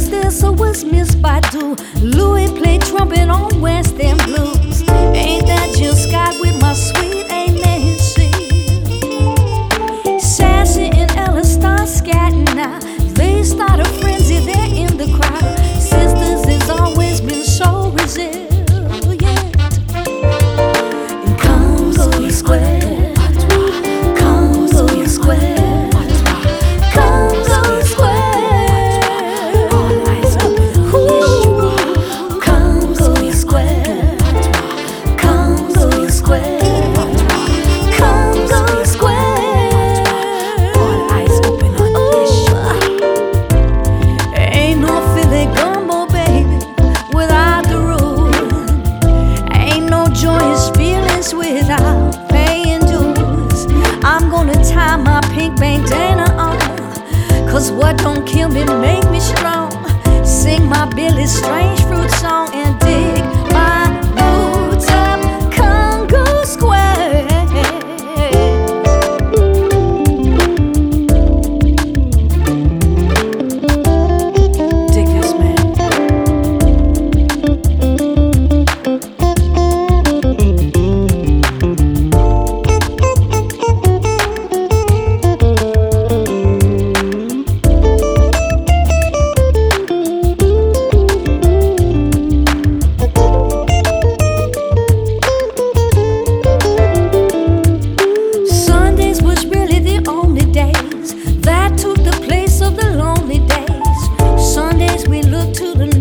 was there, so was Miss Badu. Louis played trumpet on West End Blues. Ain't that Jill Scott with my sweet Aunt Nancy? Sassy and Ella start scatting now. They start a frenzy there in the crowd. Sisters has always been so resilient. In Congo Square, Congo Square, Congo Square, ooh, Congo Square, Congo Square, Congo Square. All eyes open on this show. Ain't no Philly gumbo, baby, without the rule. Ain't no joyous feelings without paying dues. I'm gonna tie my pink bandana on, 'cause what don't kill me make me strong. Sing my Billy Strange fruit song and dig my roots up Congo Square. Dig this, man. Sundays was really the only days that took the place of the lonely days. Sundays we looked to the